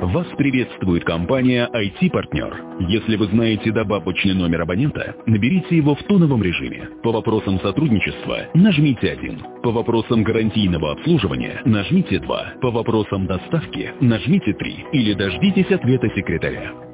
Вас приветствует компания IT-партнер. Если вы знаете добавочный номер абонента, наберите его в тоновом режиме. По вопросам сотрудничества нажмите 1. По вопросам гарантийного обслуживания нажмите 2. По вопросам доставки нажмите 3. Или дождитесь ответа секретаря.